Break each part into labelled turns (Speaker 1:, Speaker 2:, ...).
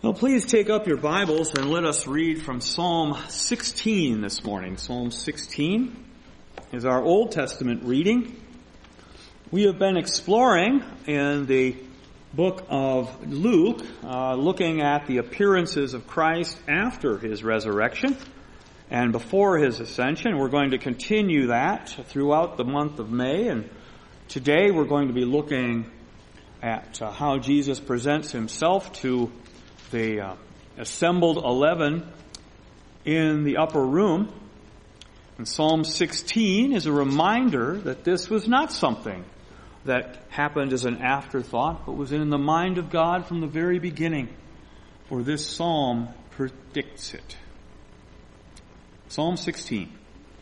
Speaker 1: Well, please take up your Bibles and let us read from Psalm 16 this morning. Psalm 16 is our Old Testament reading. We have been exploring in the book of Luke, looking at the appearances of Christ after his resurrection and before his ascension. We're going to continue that throughout the month of May, and today we're going to be looking at how Jesus presents himself to the assembled 11 in the upper room. And Psalm 16 is a reminder that this was not something that happened as an afterthought, but was in the mind of God from the very beginning. For this psalm predicts it. Psalm 16.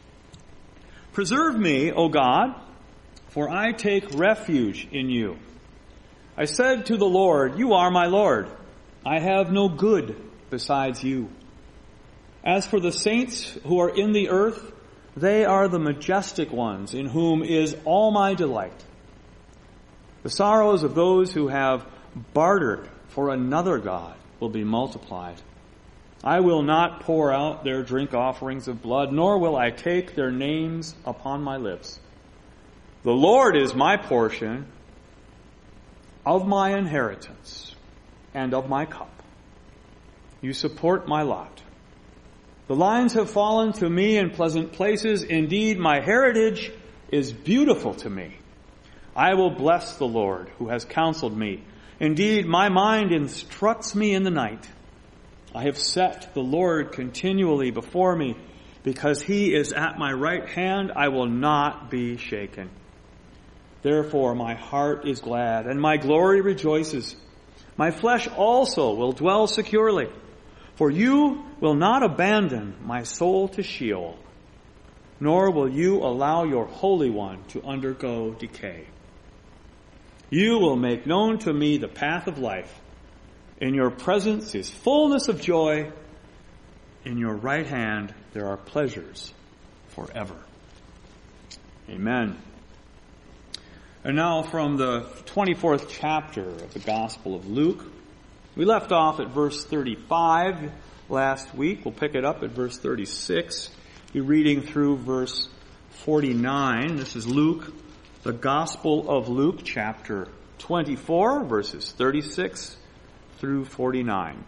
Speaker 1: Preserve me, O God, for I take refuge in you. I said to the Lord, you are my Lord. I have no good besides you. As for the saints who are in the earth, they are the majestic ones in whom is all my delight. The sorrows of those who have bartered for another God will be multiplied. I will not pour out their drink offerings of blood, nor will I take their names upon my lips. The Lord is my portion of my inheritance and of my cup. You support my lot. The lines have fallen to me in pleasant places. Indeed, my heritage is beautiful to me. I will bless the Lord who has counseled me. Indeed, my mind instructs me in the night. I have set the Lord continually before me. Because he is at my right hand, I will not be shaken. Therefore, my heart is glad, and my glory rejoices. My flesh also will dwell securely, for you will not abandon my soul to Sheol, nor will you allow your Holy One to undergo decay. You will make known to me the path of life. In your presence is fullness of joy. In your right hand there are pleasures forever. Amen. And now from the 24th chapter of the Gospel of Luke. We left off at verse 35 last week. We'll pick it up at verse 36. Be reading through verse 49. This is Luke, the Gospel of Luke, chapter 24, verses 36 through 49.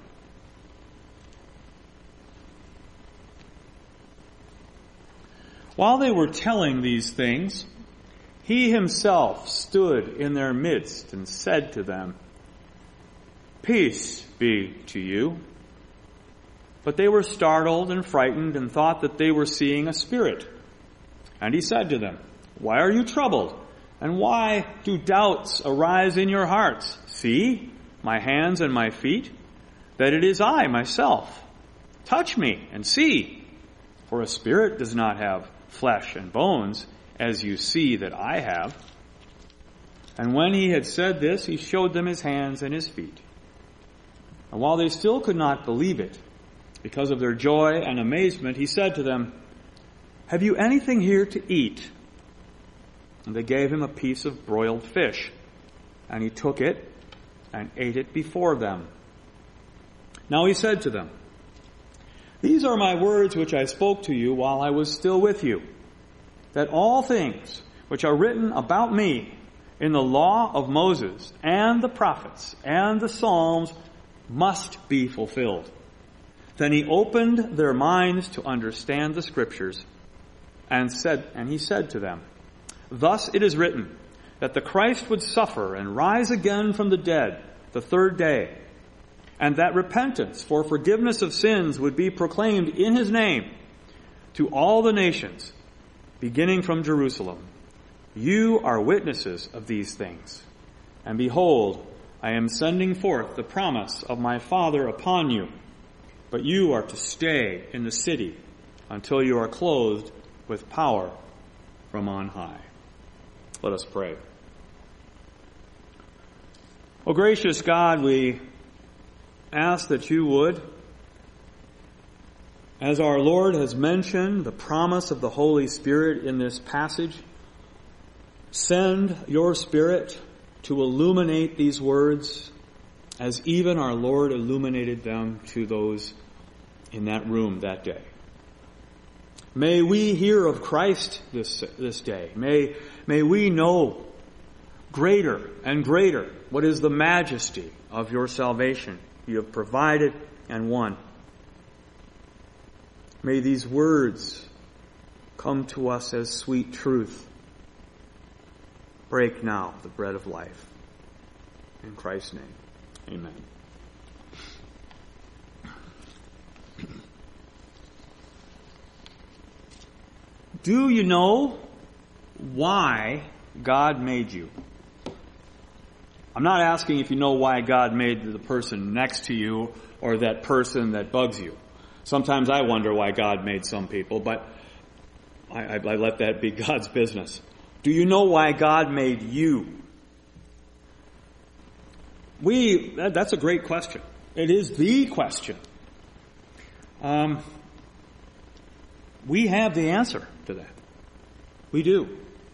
Speaker 1: While they were telling these things, he himself stood in their midst and said to them, Peace be to you. But they were startled and frightened and thought that they were seeing a spirit. And he said to them, Why are you troubled? And why do doubts arise in your hearts? See my hands and my feet, that it is I myself. Touch me and see, for a spirit does not have flesh and bones, as you see that I have. And when he had said this, he showed them his hands and his feet. And while they still could not believe it, because of their joy and amazement, he said to them, Have you anything here to eat? And they gave him a piece of broiled fish, and he took it and ate it before them. Now he said to them, These are my words which I spoke to you while I was still with you, that all things which are written about me in the law of Moses and the prophets and the Psalms must be fulfilled. Then he opened their minds to understand the Scriptures, and he said to them, Thus it is written, that the Christ would suffer and rise again from the dead the third day, and that repentance for forgiveness of sins would be proclaimed in his name to all the nations, beginning from Jerusalem. You are witnesses of these things. And behold, I am sending forth the promise of my Father upon you, but you are to stay in the city until you are clothed with power from on high. Let us pray. O gracious God, we ask that you would, as our Lord has mentioned the promise of the Holy Spirit in this passage, send your Spirit to illuminate these words as even our Lord illuminated them to those in that room that day. May we hear of Christ this day. May we know greater and greater what is the majesty of your salvation you have provided and won. May these words come to us as sweet truth. Break now the bread of life. In Christ's name, amen. Do you know why God made you? I'm not asking if you know why God made the person next to you or that person that bugs you. Sometimes I wonder why God made some people, but I let that be God's business. Do you know why God made you? That's a great question. It is the question. We have the answer to that. We do.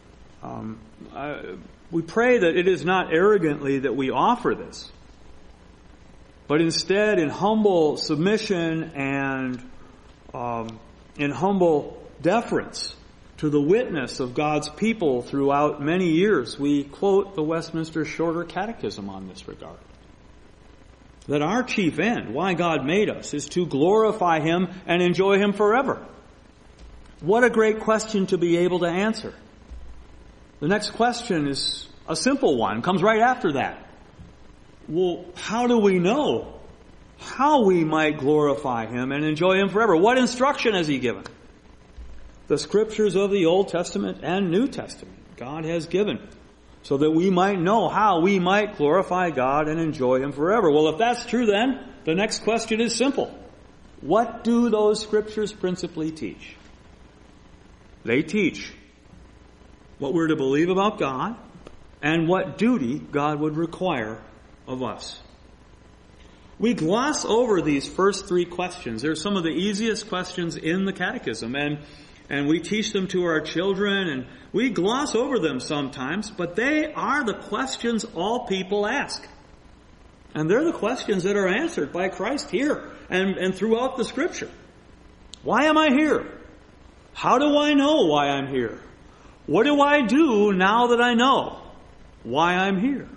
Speaker 1: We pray that it is not arrogantly that we offer this, but instead in humble submission and in humble deference to the witness of God's people throughout many years. We quote the Westminster Shorter Catechism on this regard. That our chief end, why God made us, is to glorify Him and enjoy Him forever. What a great question to be able to answer. The next question is a simple one, comes right after that. Well, how do we know how we might glorify Him and enjoy Him forever? What instruction has He given? The Scriptures of the Old Testament and New Testament God has given so that we might know how we might glorify God and enjoy Him forever. Well, if that's true then, the next question is simple. What do those Scriptures principally teach? They teach what we're to believe about God and what duty God would require of us. We gloss over these first three questions. They're some of the easiest questions in the Catechism, and we teach them to our children, and we gloss over them sometimes, but they are the questions all people ask. And they're the questions that are answered by Christ here and throughout the Scripture. Why am I here? How do I know why I'm here? What do I do now that I know why I'm here?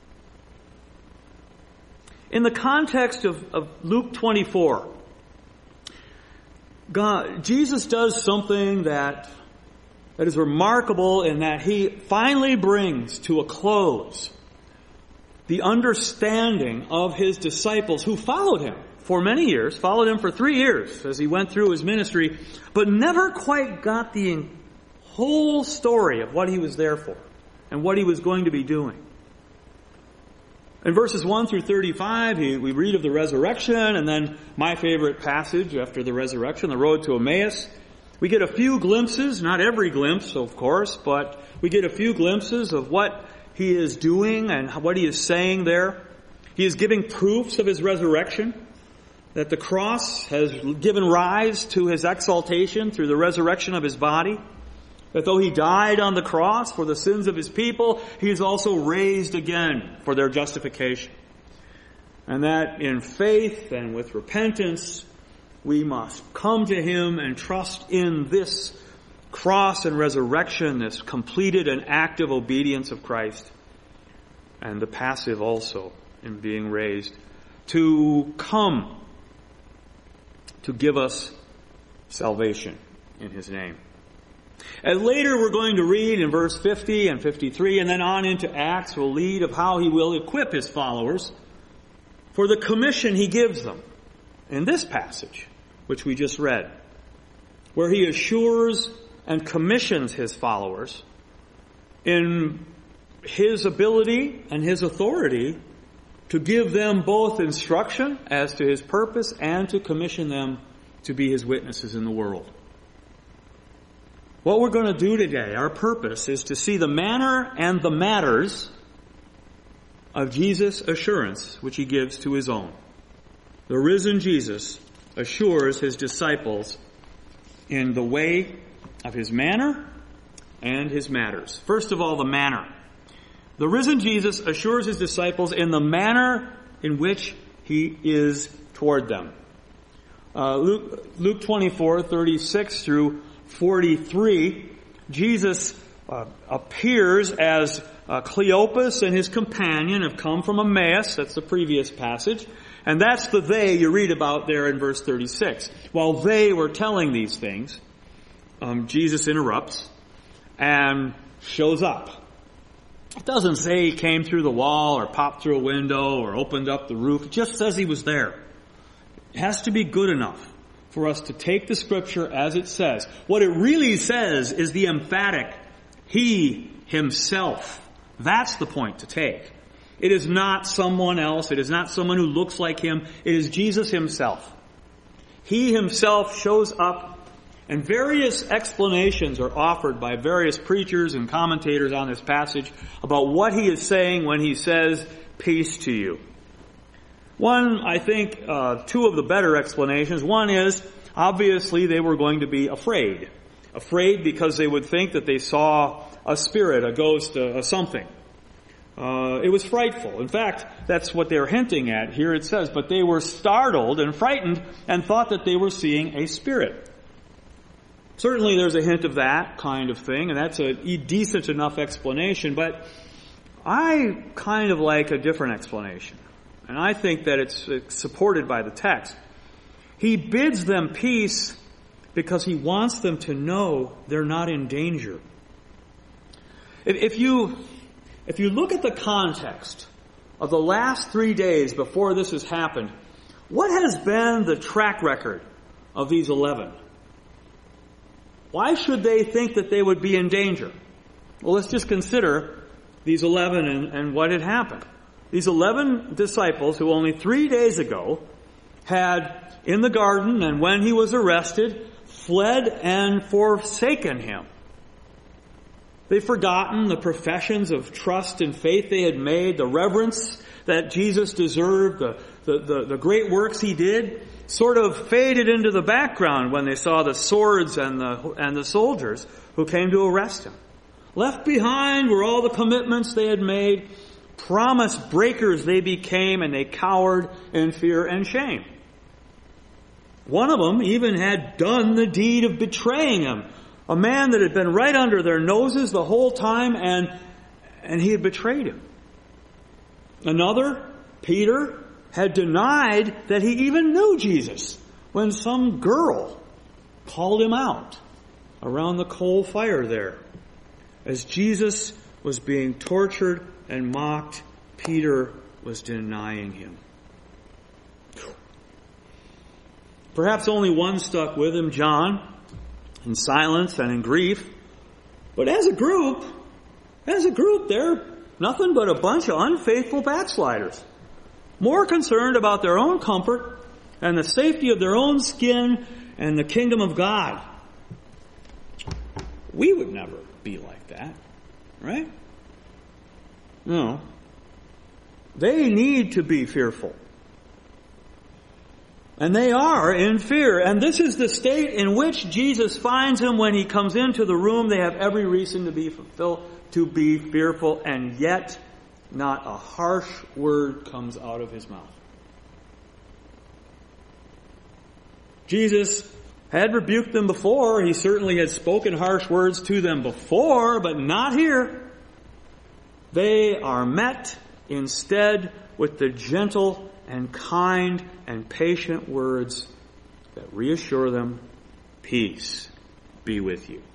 Speaker 1: In the context of Luke 24, Jesus does something that is remarkable in that He finally brings to a close the understanding of His disciples who followed Him for many years, followed Him for 3 years as He went through His ministry, but never quite got the whole story of what He was there for and what He was going to be doing. In verses 1 through 35, we read of the resurrection, and then my favorite passage after the resurrection, the road to Emmaus. We get a few glimpses, not every glimpse, of course, but we get a few glimpses of what He is doing and what He is saying there. He is giving proofs of His resurrection, that the cross has given rise to His exaltation through the resurrection of His body. That though He died on the cross for the sins of His people, He is also raised again for their justification. And that in faith and with repentance, we must come to Him and trust in this cross and resurrection, this completed and active obedience of Christ, and the passive also in being raised, to come to give us salvation in His name. And later we're going to read in verse 50 and 53 and then on into Acts will lead of how He will equip His followers for the commission He gives them in this passage, which we just read, where He assures and commissions His followers in His ability and His authority to give them both instruction as to His purpose and to commission them to be His witnesses in the world. What we're going to do today, our purpose, is to see the manner and the matters of Jesus' assurance, which He gives to His own. The risen Jesus assures His disciples in the way of His manner and His matters. First of all, the manner. The risen Jesus assures His disciples in the manner in which he is toward them. Luke 24:36 through 43, Jesus appears as Cleopas and his companion have come from Emmaus. That's the previous passage. And that's the they you read about there in verse 36. While they were telling these things, Jesus interrupts and shows up. It doesn't say he came through the wall or popped through a window or opened up the roof. It just says he was there. It has to be good enough for us to take the Scripture as it says. What it really says is the emphatic, he himself. That's the point to take. It is not someone else. It is not someone who looks like him. It is Jesus himself. He himself shows up, and various explanations are offered by various preachers and commentators on this passage about what he is saying when he says, peace to you. One, I think, two of the better explanations. One is, obviously they were going to be afraid. Afraid because they would think that they saw a spirit, a ghost, something. It was frightful. In fact, that's what they're hinting at. Here it says, but they were startled and frightened and thought that they were seeing a spirit. Certainly there's a hint of that kind of thing, and that's a decent enough explanation, but I kind of like a different explanation. And I think that it's supported by the text. He bids them peace because he wants them to know they're not in danger. If you look at the context of the last 3 days before this has happened, what has been the track record of these 11? Why should they think that they would be in danger? Well, let's just consider these 11 and what had happened. These 11 disciples who only 3 days ago had, in the garden and when he was arrested, fled and forsaken him. They'd forgotten the professions of trust and faith they had made, the reverence that Jesus deserved, the great works he did, sort of faded into the background when they saw the swords and the soldiers who came to arrest him. Left behind were all the commitments they had made. Promise breakers they became, and they cowered in fear and shame. One of them even had done the deed of betraying him. A man that had been right under their noses the whole time, and he had betrayed him. Another, Peter, had denied that he even knew Jesus when some girl called him out around the coal fire there. As Jesus was being tortured and mocked, Peter was denying him. Perhaps only one stuck with him, John, in silence and in grief. But as a group, they're nothing but a bunch of unfaithful backsliders. More concerned about their own comfort and the safety of their own skin and the kingdom of God. We would never be like that, right? No. They need to be fearful. And they are in fear. And this is the state in which Jesus finds him when he comes into the room. They have every reason to be fearful, and yet not a harsh word comes out of his mouth. Jesus had rebuked them before. He certainly had spoken harsh words to them before, but not here. They are met instead with the gentle and kind and patient words that reassure them, peace be with you.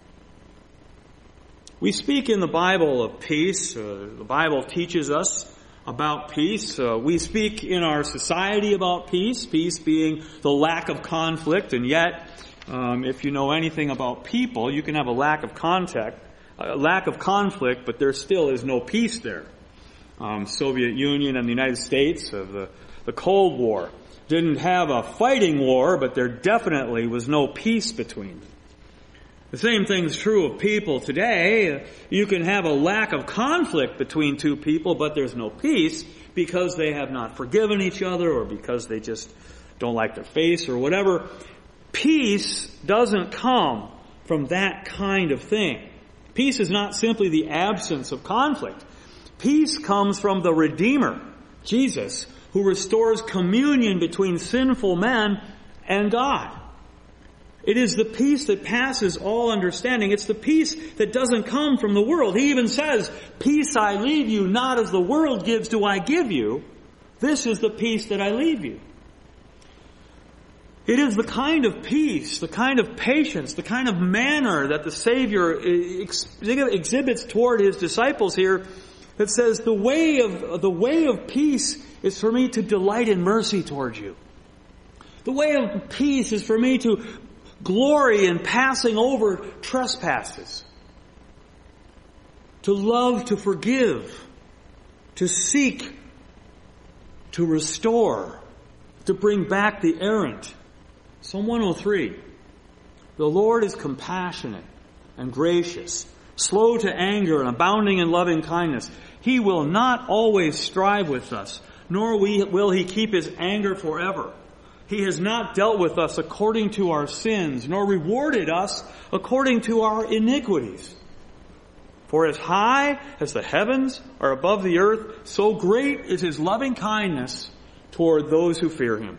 Speaker 1: We speak in the Bible of peace. The Bible teaches us about peace. We speak in our society about peace, peace being the lack of conflict, and yet, if you know anything about people, you can have a lack of conflict, but there still is no peace there. Soviet Union and the United States of the Cold War didn't have a fighting war, but there definitely was no peace between them. The same thing is true of people today. You can have a lack of conflict between two people, but there's no peace because they have not forgiven each other or because they just don't like their face or whatever. Peace doesn't come from that kind of thing. Peace is not simply the absence of conflict. Peace comes from the Redeemer, Jesus, who restores communion between sinful men and God. It is the peace that passes all understanding. It's the peace that doesn't come from the world. He even says, "Peace I leave you, not as the world gives do I give you. This is the peace that I leave you." It is the kind of peace, the kind of patience, the kind of manner that the Savior exhibits toward His disciples here that says, the way of peace is for me to delight in mercy towards you. The way of peace is for me to glory in passing over trespasses. To love, to forgive, to seek, to restore, to bring back the errant. Psalm 103. The Lord is compassionate and gracious, slow to anger and abounding in loving kindness. He will not always strive with us, nor will He keep His anger forever. He has not dealt with us according to our sins, nor rewarded us according to our iniquities. For as high as the heavens are above the earth, so great is His loving kindness toward those who fear Him.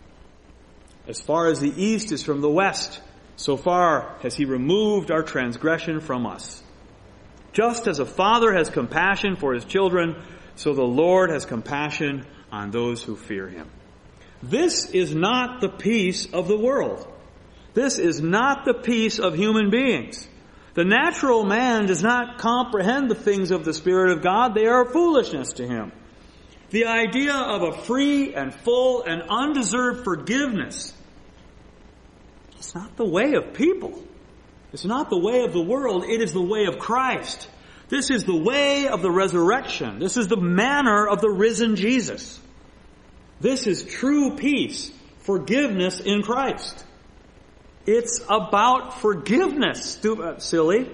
Speaker 1: As far as the east is from the west, so far has He removed our transgression from us. Just as a father has compassion for his children, so the Lord has compassion on those who fear Him. This is not the peace of the world. This is not the peace of human beings. The natural man does not comprehend the things of the Spirit of God. They are foolishness to him. The idea of a free and full and undeserved forgiveness, it's not the way of people. It's not the way of the world. It is the way of Christ. This is the way of the resurrection. This is the manner of the risen Jesus. This is true peace, forgiveness in Christ. It's about forgiveness, silly.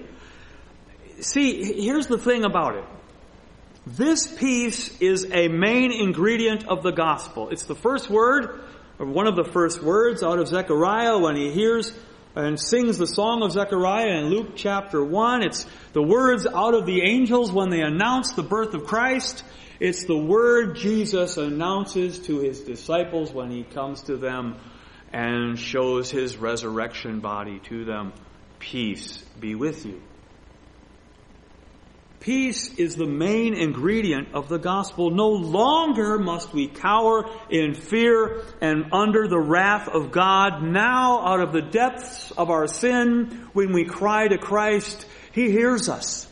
Speaker 1: See, here's the thing about it. This peace is a main ingredient of the gospel. It's the first word, or one of the first words out of Zechariah when he hears and sings the song of Zechariah in Luke chapter 1. It's the words out of the angels when they announce the birth of Christ. It's the word Jesus announces to His disciples when He comes to them and shows His resurrection body to them. Peace be with you. Peace is the main ingredient of the gospel. No longer must we cower in fear and under the wrath of God. Now, out of the depths of our sin, when we cry to Christ, He hears us.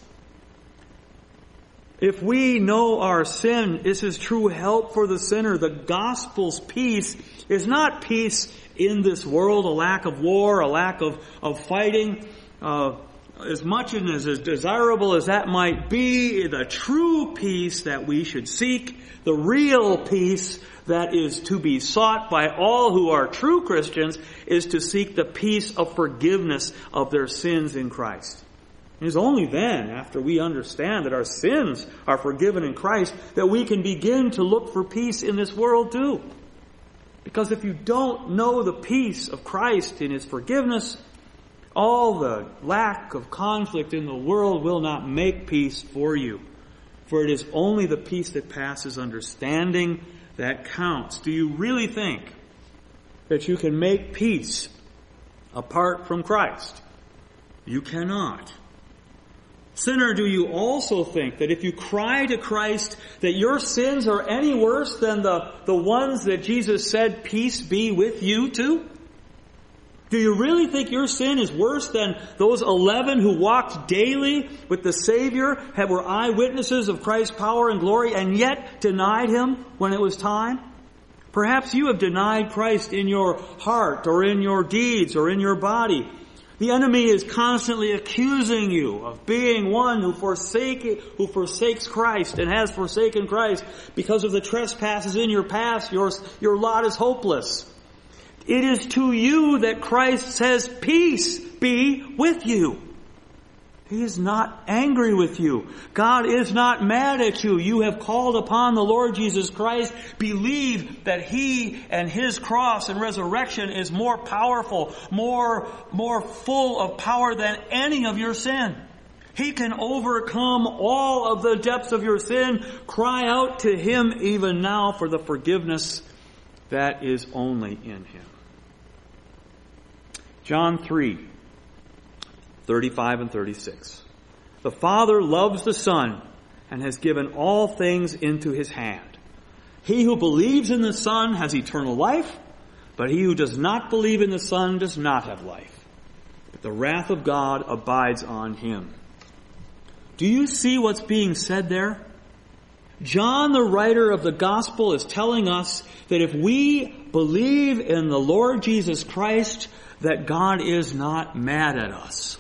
Speaker 1: If we know our sin, this is true help for the sinner. The gospel's peace is not peace in this world, a lack of war, a lack of fighting. As much and as desirable as that might be, the true peace that we should seek, the real peace that is to be sought by all who are true Christians, is to seek the peace of forgiveness of their sins in Christ. It is only then, after we understand that our sins are forgiven in Christ, that we can begin to look for peace in this world too. Because if you don't know the peace of Christ in His forgiveness, all the lack of conflict in the world will not make peace for you. For it is only the peace that passes understanding that counts. Do you really think that you can make peace apart from Christ? You cannot. Sinner, do you also think that if you cry to Christ that your sins are any worse than the ones that Jesus said, "Peace be with you" to? Do you really think your sin is worse than those 11 who walked daily with the Savior, were eyewitnesses of Christ's power and glory, and yet denied Him when it was time? Perhaps you have denied Christ in your heart, or in your deeds, or in your body. The enemy is constantly accusing you of being one who forsakes Christ and has forsaken Christ because of the trespasses in your past. Your lot is hopeless. It is to you that Christ says, "Peace be with you." He is not angry with you. God is not mad at you. You have called upon the Lord Jesus Christ. Believe that He and His cross and resurrection is more powerful, more full of power than any of your sin. He can overcome all of the depths of your sin. Cry out to Him even now for the forgiveness that is only in Him. John 3:35 and 36. The Father loves the Son and has given all things into His hand. He who believes in the Son has eternal life, but he who does not believe in the Son does not have life. But the wrath of God abides on him. Do you see what's being said there? John, the writer of the Gospel, is telling us that if we believe in the Lord Jesus Christ, that God is not mad at us.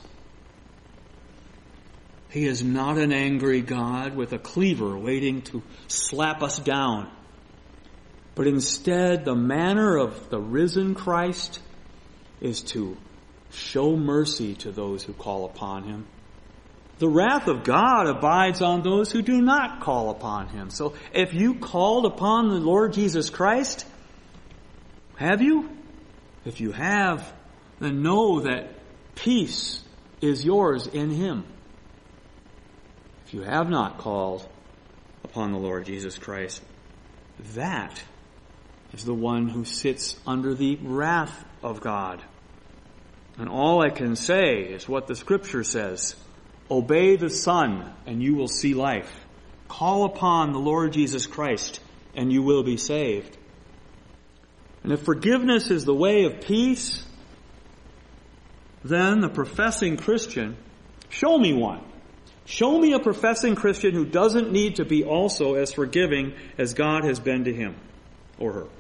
Speaker 1: He is not an angry God with a cleaver waiting to slap us down. But instead, the manner of the risen Christ is to show mercy to those who call upon Him. The wrath of God abides on those who do not call upon Him. So if you called upon the Lord Jesus Christ, have you? If you have, then know that peace is yours in Him. If you have not called upon the Lord Jesus Christ, that is the one who sits under the wrath of God. And all I can say is what the Scripture says. Obey the Son, and you will see life. Call upon the Lord Jesus Christ, and you will be saved. And if forgiveness is the way of peace, then the professing Christian, show me one. Show me a professing Christian who doesn't need to be also as forgiving as God has been to him or her.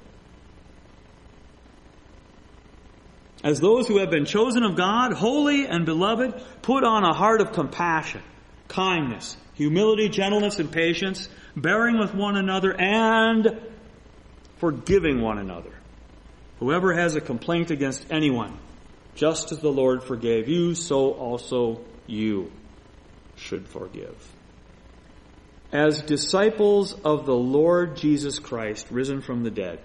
Speaker 1: As those who have been chosen of God, holy and beloved, put on a heart of compassion, kindness, humility, gentleness, and patience, bearing with one another and forgiving one another. Whoever has a complaint against anyone, just as the Lord forgave you, so also you should forgive. As disciples of the Lord Jesus Christ, risen from the dead,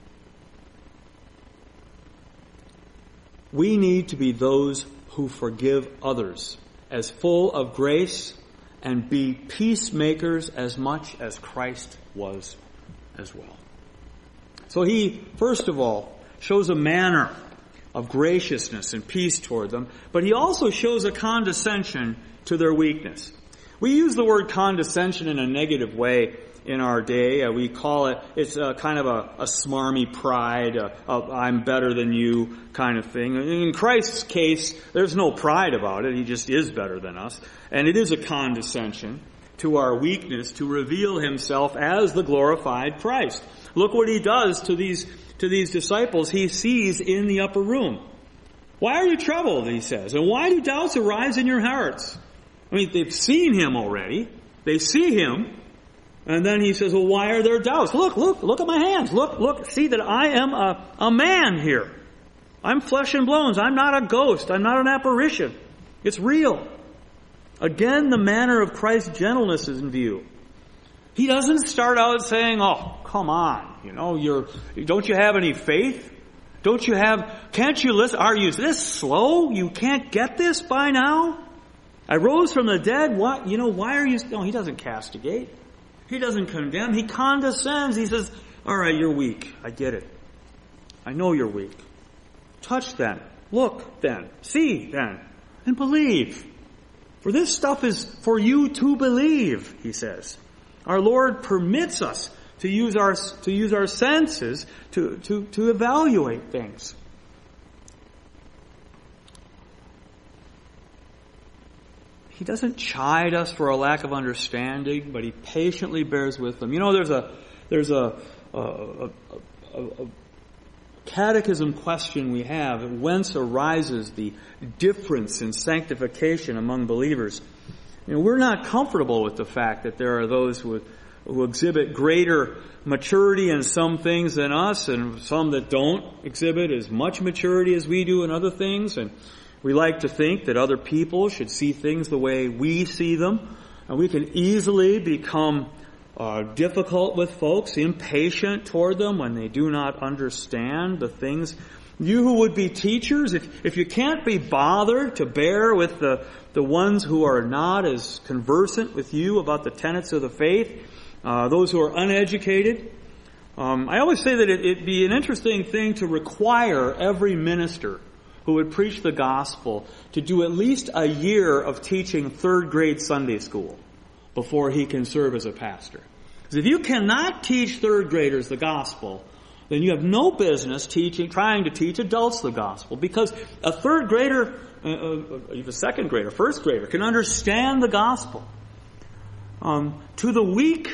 Speaker 1: we need to be those who forgive others, as full of grace, and be peacemakers as much as Christ was as well. So he, first of all, shows a manner of graciousness and peace toward them, but he also shows a condescension to their weakness. We use the word condescension in a negative way in our day. We call it, it's kind of a smarmy pride, I'm better than you kind of thing. In Christ's case, there's no pride about it. He just is better than us. And it is a condescension to our weakness to reveal himself as the glorified Christ. Look what he does to these disciples he sees in the upper room. Why are you troubled, he says, and why do doubts arise in your hearts? I mean, they've seen him already. They see him. And then he says, well, why are there doubts? Look at my hands. Look, see that I am a man here. I'm flesh and bones. I'm not a ghost. I'm not an apparition. It's real. Again, the manner of Christ's gentleness is in view. He doesn't start out saying, oh, come on, don't you have any faith? Can't you listen? Are you this slow? You can't get this by now? I rose from the dead. What? Why are you? No, he doesn't castigate. He doesn't condemn. He condescends. He says, all right, you're weak. I get it. I know you're weak. Touch then. Look then. See then. And believe. For this stuff is for you to believe, he says. Our Lord permits us to use our senses to evaluate things. He doesn't chide us for a lack of understanding, but he patiently bears with them. There's a catechism question we have. Whence arises the difference in sanctification among believers? We're not comfortable with the fact that there are those who exhibit greater maturity in some things than us, and some that don't exhibit as much maturity as we do in other things. And we like to think that other people should see things the way we see them. And we can easily become difficult with folks, impatient toward them when they do not understand the things You who would be teachers, if you can't be bothered to bear with the ones who are not as conversant with you about the tenets of the faith, those who are uneducated, I always say that it'd be an interesting thing to require every minister who would preach the gospel to do at least a year of teaching third grade Sunday school before he can serve as a pastor. Because if you cannot teach third graders the gospel, then you have no business trying to teach adults the gospel. Because a third grader, even second grader, first grader, can understand the gospel. To the weak,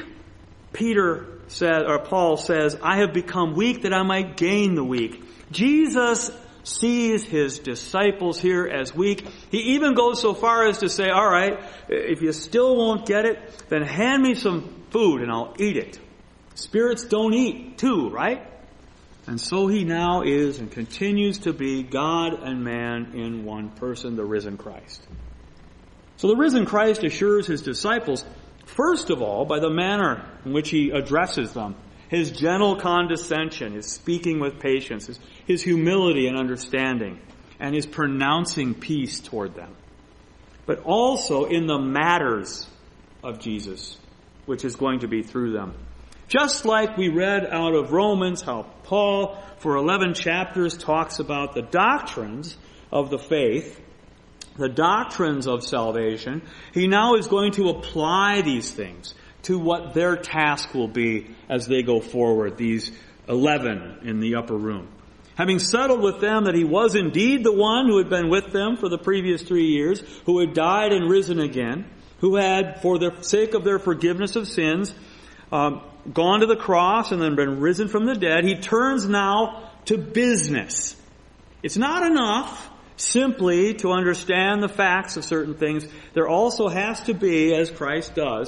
Speaker 1: Paul says, I have become weak that I might gain the weak. Jesus sees his disciples here as weak. He even goes so far as to say, all right, if you still won't get it, then hand me some food and I'll eat it. Spirits don't eat too, right? And so he now is and continues to be God and man in one person, the risen Christ. So the risen Christ assures his disciples, first of all, by the manner in which he addresses them, his gentle condescension, his speaking with patience, his humility and understanding, and his pronouncing peace toward them. But also in the matters of Jesus, which is going to be through them. Just like we read out of Romans, how Paul, for 11 chapters, talks about the doctrines of the faith, the doctrines of salvation, he now is going to apply these things to what their task will be as they go forward, these 11 in the upper room. Having settled with them that he was indeed the one who had been with them for the previous 3 years, who had died and risen again, who had, for the sake of their forgiveness of sins, gone to the cross and then been risen from the dead, he turns now to business. It's not enough simply to understand the facts of certain things. There also has to be, as Christ does,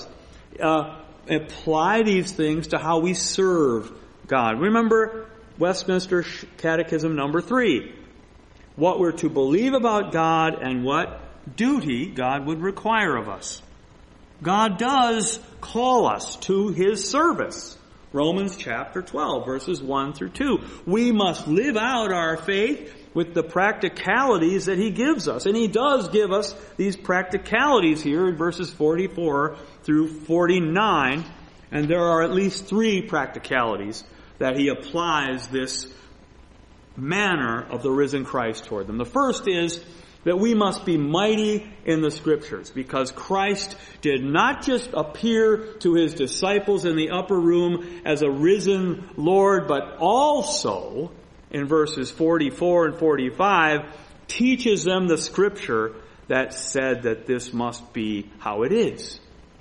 Speaker 1: apply these things to how we serve God. Remember Westminster Catechism number 3. What we're to believe about God and what duty God would require of us. God does call us to his service. Romans chapter 12, verses 1 through 2. We must live out our faith with the practicalities that he gives us. And he does give us these practicalities here in verses 44 through 49. And there are at least 3 practicalities that he applies this manner of the risen Christ toward them. The first is that we must be mighty in the Scriptures, because Christ did not just appear to his disciples in the upper room as a risen Lord, but also, in verses 44 and 45, teaches them the Scripture that said that this must be how it is.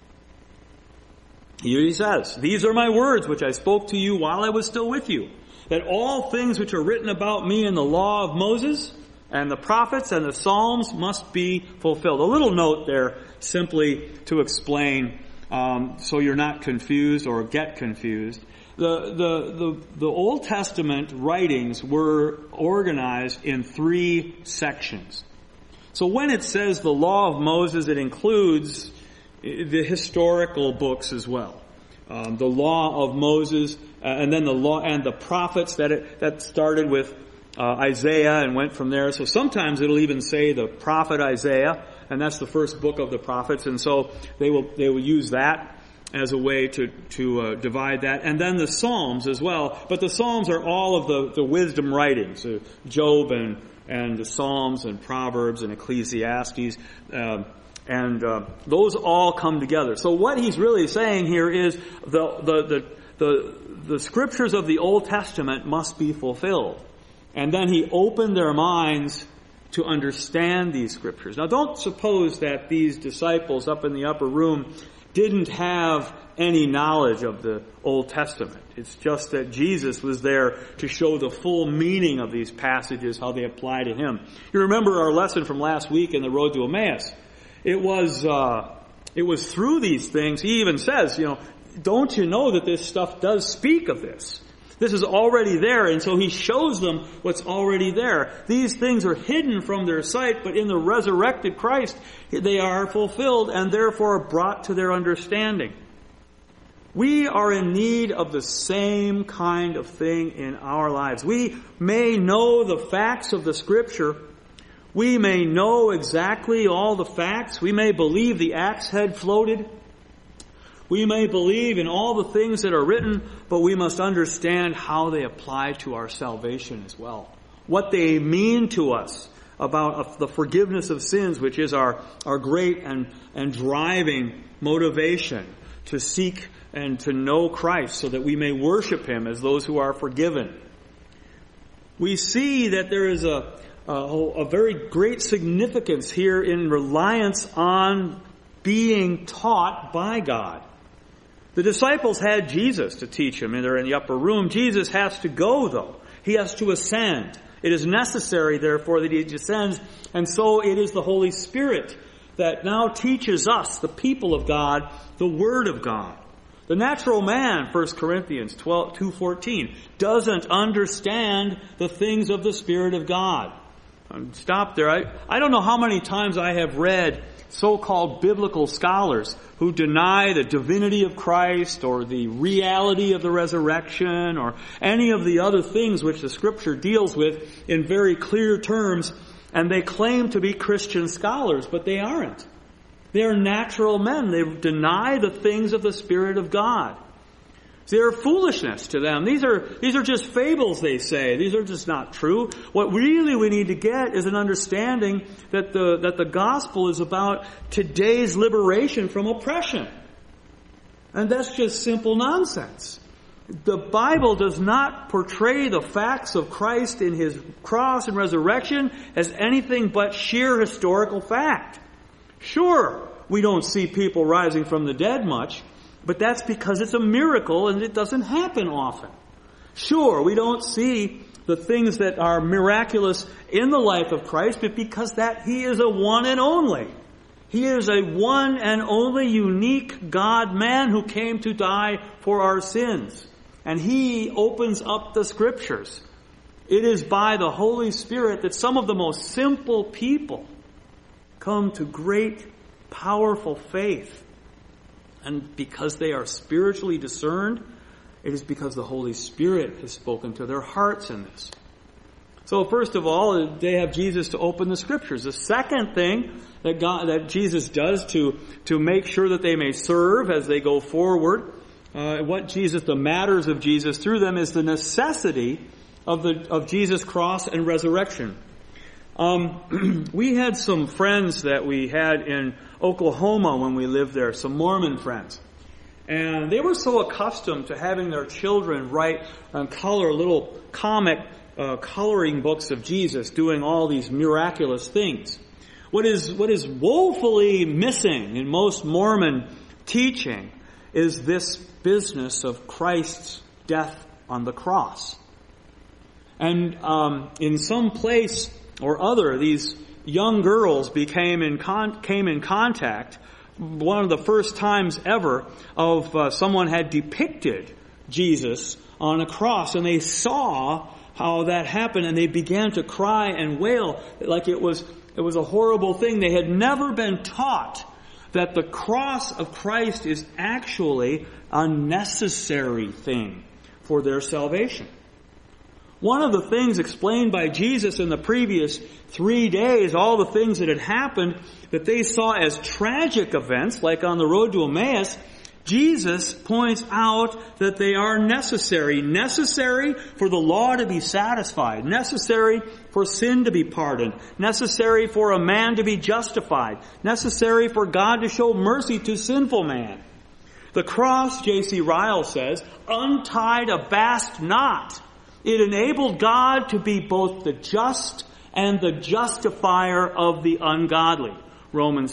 Speaker 1: Here he says, "These are my words which I spoke to you while I was still with you, that all things which are written about me in the law of Moses and the prophets and the Psalms must be fulfilled." A little note there simply to explain, so you're not confused or get confused. The Old Testament writings were organized in 3 sections. So when it says the law of Moses, it includes the historical books as well. The law of Moses, and then the law and the prophets that started with Isaiah and went from there. So sometimes it'll even say the prophet Isaiah, and that's the first book of the prophets. And so they will use that as a way to divide that. And then the Psalms as well. But the Psalms are all of the wisdom writings, Job and the Psalms and Proverbs and Ecclesiastes. And those all come together. So what he's really saying here is the Scriptures of the Old Testament must be fulfilled. And then he opened their minds to understand these Scriptures. Now don't suppose that these disciples up in the upper room didn't have any knowledge of the Old Testament. It's just that Jesus was there to show the full meaning of these passages, how they apply to him. You remember our lesson from last week in the Road to Emmaus. It was through these things, he even says, don't you know that this stuff does speak of this? This is already there, and so he shows them what's already there. These things are hidden from their sight, but in the resurrected Christ, they are fulfilled and therefore brought to their understanding. We are in need of the same kind of thing in our lives. We may know the facts of the Scripture. We may know exactly all the facts. We may believe the axe head floated. We may believe in all the things that are written, but we must understand how they apply to our salvation as well. What they mean to us about the forgiveness of sins, which is our great and driving motivation to seek and to know Christ so that we may worship Him as those who are forgiven. We see that there is a very great significance here in reliance on being taught by God. The disciples had Jesus to teach them, and they're in the upper room. Jesus has to go, though. He has to ascend. It is necessary, therefore, that He descends, and so it is the Holy Spirit that now teaches us, the people of God, the Word of God. The natural man, 1 Corinthians 2:14, doesn't understand the things of the Spirit of God. Stop there. I don't know how many times I have read so-called biblical scholars who deny the divinity of Christ or the reality of the resurrection or any of the other things which the Scripture deals with in very clear terms, and they claim to be Christian scholars, but they aren't. They are natural men. They deny the things of the Spirit of God. They are foolishness to them. These are just fables, they say. These are just not true. What really we need to get is an understanding that the gospel is about today's liberation from oppression. And that's just simple nonsense. The Bible does not portray the facts of Christ in His cross and resurrection as anything but sheer historical fact. Sure, we don't see people rising from the dead much, but that's because it's a miracle and it doesn't happen often. Sure, we don't see the things that are miraculous in the life of Christ, but because that He is a one and only. He is a one and only unique God-man who came to die for our sins. And He opens up the Scriptures. It is by the Holy Spirit that some of the most simple people come to great, powerful faith. And because they are spiritually discerned, it is because the Holy Spirit has spoken to their hearts in this. So first of all, they have Jesus to open the Scriptures. The second thing that Jesus does to make sure that they may serve as they go forward, the matters of Jesus through them is the necessity of Jesus' cross and resurrection. We had some friends that we had in Oklahoma when we lived there, some Mormon friends. And they were so accustomed to having their children write and color little comic coloring books of Jesus doing all these miraculous things. What is woefully missing in most Mormon teaching is this business of Christ's death on the cross. And in some place or other, these young girls came in contact, one of the first times ever, of someone had depicted Jesus on a cross, and they saw how that happened, and they began to cry and wail like it was a horrible thing. They had never been taught that the cross of Christ is actually a necessary thing for their salvation. One of the things explained by Jesus in the previous 3 days, all the things that had happened that they saw as tragic events, like on the road to Emmaus, Jesus points out that they are necessary. Necessary for the law to be satisfied. Necessary for sin to be pardoned. Necessary for a man to be justified. Necessary for God to show mercy to sinful man. The cross, J.C. Ryle says, untied a vast knot. It enabled God to be both the just and the justifier of the ungodly. Romans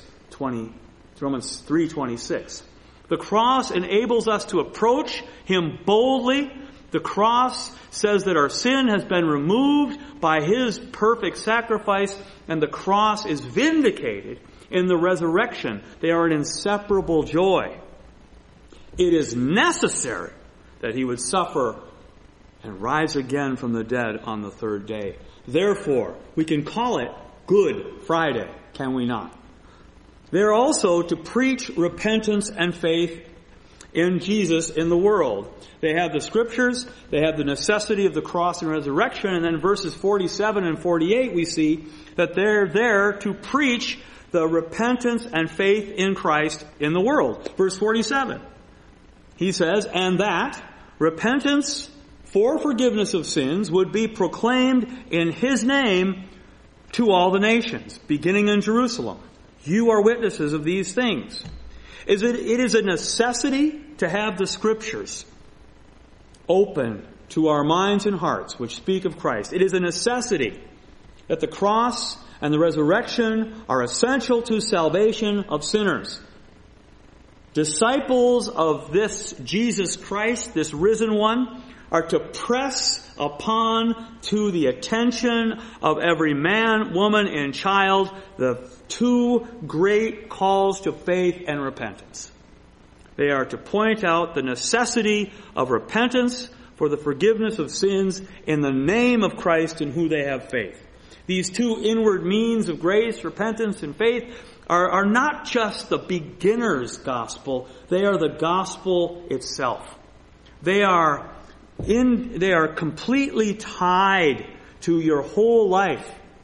Speaker 1: 3:26. The cross enables us to approach Him boldly. The cross says that our sin has been removed by His perfect sacrifice, and the cross is vindicated in the resurrection. They are an inseparable joy. It is necessary that He would suffer and rise again from the dead on the third day. Therefore, we can call it Good Friday, can we not? They're also to preach repentance and faith in Jesus in the world. They have the Scriptures, they have the necessity of the cross and resurrection, and then verses 47 and 48 we see that they're there to preach the repentance and faith in Christ in the world. Verse 47, he says, and that repentance for forgiveness of sins would be proclaimed in His name to all the nations, beginning in Jerusalem. You are witnesses of these things. It is a necessity to have the Scriptures open to our minds and hearts, which speak of Christ. It is a necessity that the cross and the resurrection are essential to salvation of sinners. Disciples of this Jesus Christ, this risen one, are to press upon to the attention of every man, woman, and child the two great calls to faith and repentance. They are to point out the necessity of repentance for the forgiveness of sins in the name of Christ in who they have faith. These two inward means of grace, repentance, and faith are not just the beginner's gospel. They are the gospel itself. They are completely tied to your whole life.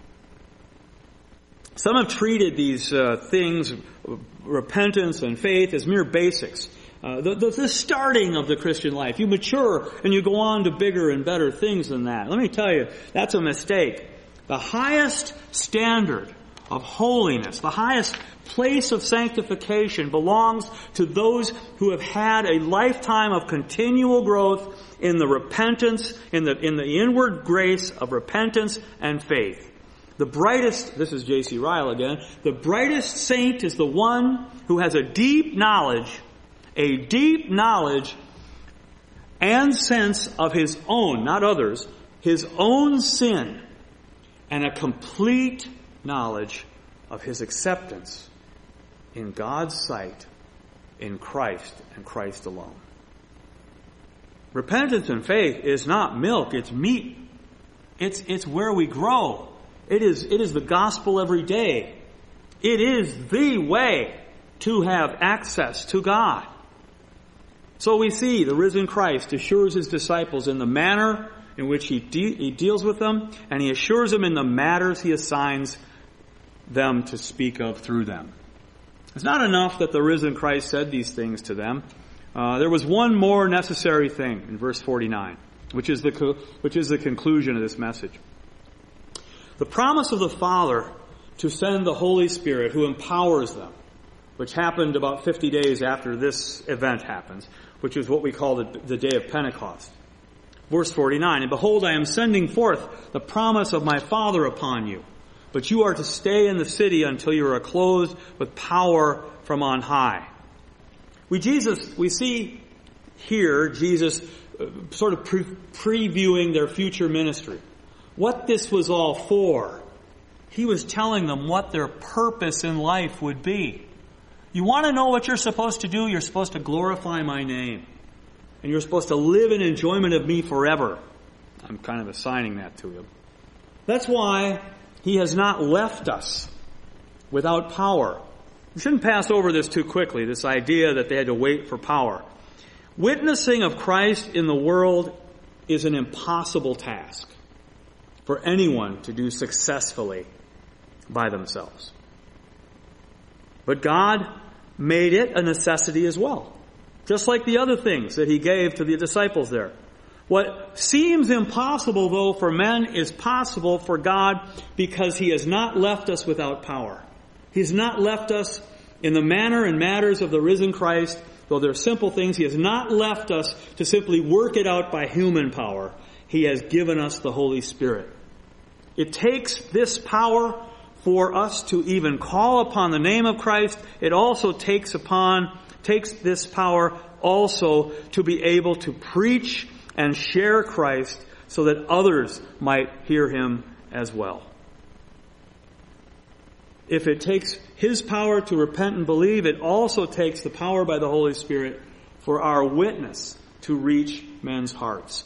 Speaker 1: Some have treated these things, repentance and faith, as mere basics. The starting of the Christian life. You mature and you go on to bigger and better things than that. Let me tell you, that's a mistake. The highest standard of holiness, the highest place of sanctification belongs to those who have had a lifetime of continual growth in the repentance, in the inward grace of repentance and faith. The brightest, this is J.C. Ryle again, the brightest saint is the one who has a deep knowledge and sense of his own, not others, his own sin, and a complete knowledge of his acceptance in God's sight, in Christ and Christ alone. Repentance and faith is not milk, it's meat. It's where we grow. It is the gospel every day. It is the way to have access to God. So we see the risen Christ assures His disciples in the manner in which He deals with them, and He assures them in the matters He assigns them to speak of through them. It's not enough that the risen Christ said these things to them. There was one more necessary thing in verse 49, which is the conclusion of this message. The promise of the Father to send the Holy Spirit who empowers them, which happened about 50 days after this event happens, which is what we call the day of Pentecost. Verse 49, and behold, I am sending forth the promise of my Father upon you, but you are to stay in the city until you are clothed with power from on high. We see here Jesus sort of previewing their future ministry. What this was all for. He was telling them what their purpose in life would be. You want to know what you're supposed to do? You're supposed to glorify my name. And you're supposed to live in enjoyment of me forever. I'm kind of assigning that to him. That's why He has not left us without power. We shouldn't pass over this too quickly, this idea that they had to wait for power. Witnessing of Christ in the world is an impossible task for anyone to do successfully by themselves. But God made it a necessity as well, just like the other things that He gave to the disciples there. What seems impossible, though, for men is possible for God because He has not left us without power. He's not left us in the manner and matters of the risen Christ, though they're simple things. He has not left us to simply work it out by human power. He has given us the Holy Spirit. It takes this power for us to even call upon the name of Christ. It also takes this power also to be able to preach and share Christ so that others might hear Him as well. If it takes His power to repent and believe, it also takes the power by the Holy Spirit for our witness to reach men's hearts.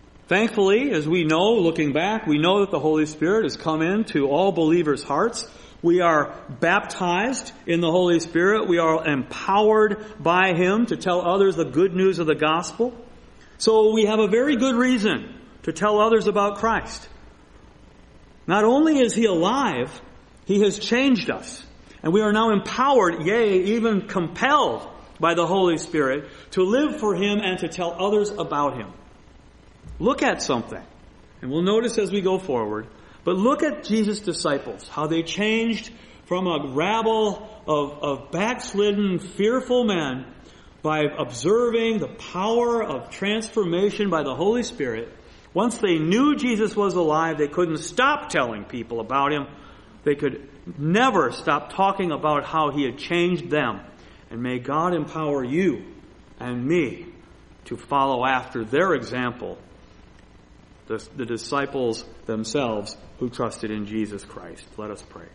Speaker 1: Thankfully, as we know, looking back, we know that the Holy Spirit has come into all believers' hearts We are baptized in the Holy Spirit. We are empowered by Him to tell others the good news of the gospel. So we have a very good reason to tell others about Christ. Not only is He alive, He has changed us. And we are now empowered, yea, even compelled by the Holy Spirit to live for Him and to tell others about Him. Look at something. And we'll notice as we go forward. But look at Jesus' disciples, how they changed from a rabble of backslidden, fearful men by observing the power of transformation by the Holy Spirit. Once they knew Jesus was alive, they couldn't stop telling people about Him. They could never stop talking about how He had changed them. And may God empower you and me to follow after their example, the disciples themselves who trusted in Jesus Christ. Let us pray.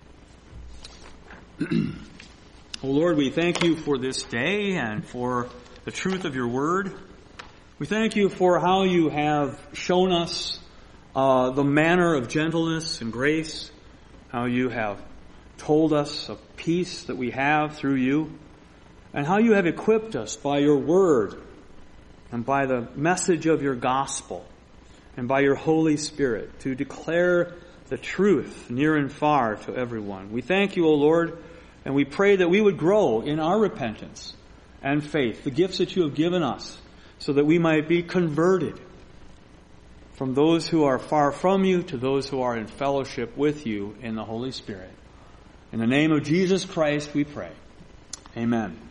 Speaker 1: Oh Lord, we thank You for this day and for the truth of Your word. We thank You for how You have shown us the manner of gentleness and grace, how You have told us of peace that we have through You, and how You have equipped us by Your word and by the message of Your gospel and by Your Holy Spirit to declare the truth near and far to everyone. We thank You, O Lord, and we pray that we would grow in our repentance and faith, the gifts that You have given us, so that we might be converted from those who are far from You to those who are in fellowship with You in the Holy Spirit. In the name of Jesus Christ we pray. Amen.